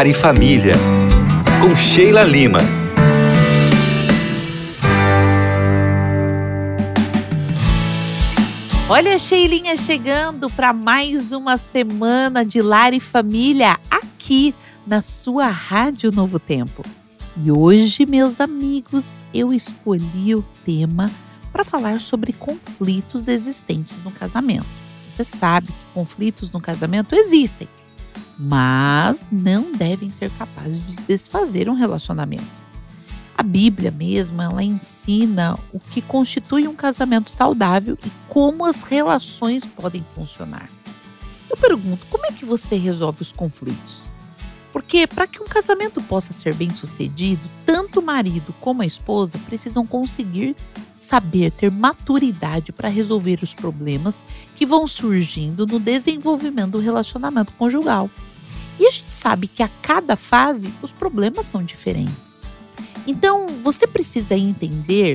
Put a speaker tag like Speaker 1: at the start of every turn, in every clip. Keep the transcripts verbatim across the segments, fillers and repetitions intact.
Speaker 1: Lar e Família, com Sheila Lima.
Speaker 2: Olha a Sheilinha chegando para mais uma semana de Lar e Família aqui na sua Rádio Novo Tempo. E hoje, meus amigos, eu escolhi o tema para falar sobre conflitos existentes no casamento. Você sabe que conflitos no casamento existem, mas não devem ser capazes de desfazer um relacionamento. A Bíblia mesmo, ela ensina o que constitui um casamento saudável e como as relações podem funcionar. Eu pergunto, como é que você resolve os conflitos? Porque para que um casamento possa ser bem-sucedido, tanto o marido como a esposa precisam conseguir saber ter maturidade para resolver os problemas que vão surgindo no desenvolvimento do relacionamento conjugal. E a gente sabe que a cada fase os problemas são diferentes. Então, você precisa entender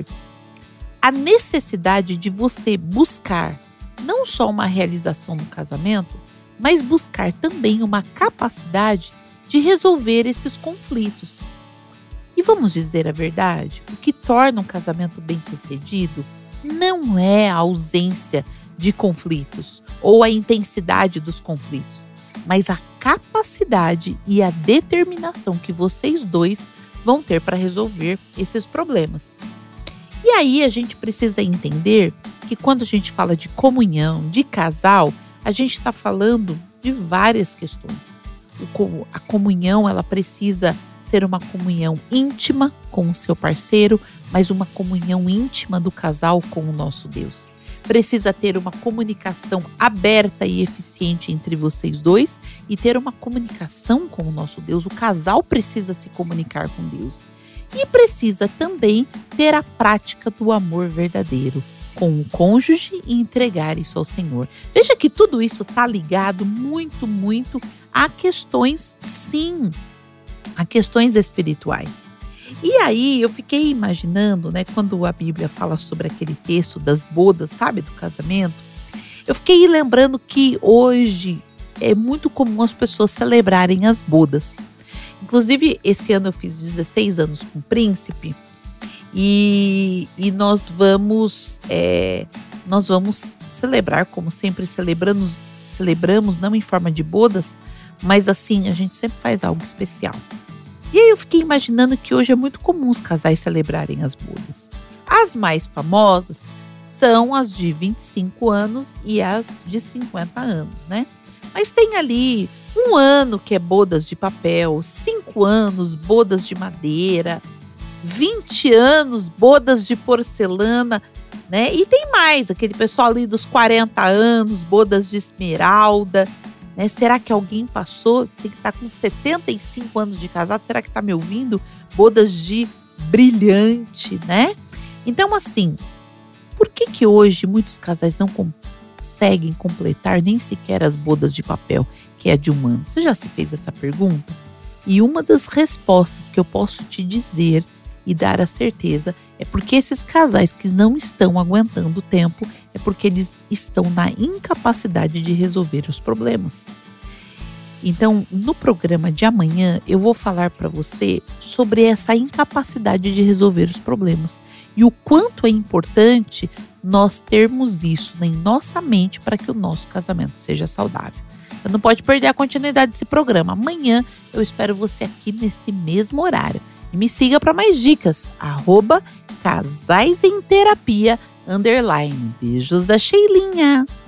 Speaker 2: a necessidade de você buscar não só uma realização no casamento, mas buscar também uma capacidade de resolver esses conflitos. E vamos dizer a verdade, o que torna um casamento bem-sucedido não é a ausência de conflitos ou a intensidade dos conflitos, mas a capacidade e a determinação que vocês dois vão ter para resolver esses problemas. E aí a gente precisa entender que quando a gente fala de comunhão, de casal, a gente está falando de várias questões. O, a comunhão, ela precisa ser uma comunhão íntima com o seu parceiro, mas uma comunhão íntima do casal com o nosso Deus. Precisa ter uma comunicação aberta e eficiente entre vocês dois e ter uma comunicação com o nosso Deus. O casal precisa se comunicar com Deus. E precisa também ter a prática do amor verdadeiro com o cônjuge e entregar isso ao Senhor. Veja que tudo isso está ligado muito, muito a questões, sim, a questões espirituais. E aí eu fiquei imaginando, né, quando a Bíblia fala sobre aquele texto das bodas, sabe, do casamento, eu fiquei lembrando que hoje é muito comum as pessoas celebrarem as bodas. Inclusive, esse ano eu fiz dezesseis anos com o príncipe e, e nós vamos é, nós vamos celebrar, como sempre celebramos, celebramos, não em forma de bodas, mas assim, a gente sempre faz algo especial. E aí eu fiquei imaginando que hoje é muito comum os casais celebrarem as bodas. As mais famosas são as de vinte e cinco anos e as de cinquenta anos, né? Mas tem ali um ano que é bodas de papel, cinco anos, bodas de madeira, vinte anos, bodas de porcelana, né? E tem mais, aquele pessoal ali dos quarenta anos, bodas de esmeralda. Né? Será que alguém passou, tem que estar com setenta e cinco anos de casado, será que está me ouvindo? Bodas de brilhante, né? Então, assim, por que que hoje muitos casais não conseguem completar nem sequer as bodas de papel, que é de um ano? Você já se fez essa pergunta? E uma das respostas que eu posso te dizer e dar a certeza é porque esses casais que não estão aguentando o tempo é porque eles estão na incapacidade de resolver os problemas. Então, no programa de amanhã, eu vou falar para você sobre essa incapacidade de resolver os problemas e o quanto é importante nós termos isso em nossa mente para que o nosso casamento seja saudável. Você não pode perder a continuidade desse programa. Amanhã eu espero você aqui nesse mesmo horário. E me siga para mais dicas, arroba Casais em Terapia, underline. Beijos da Sheilinha.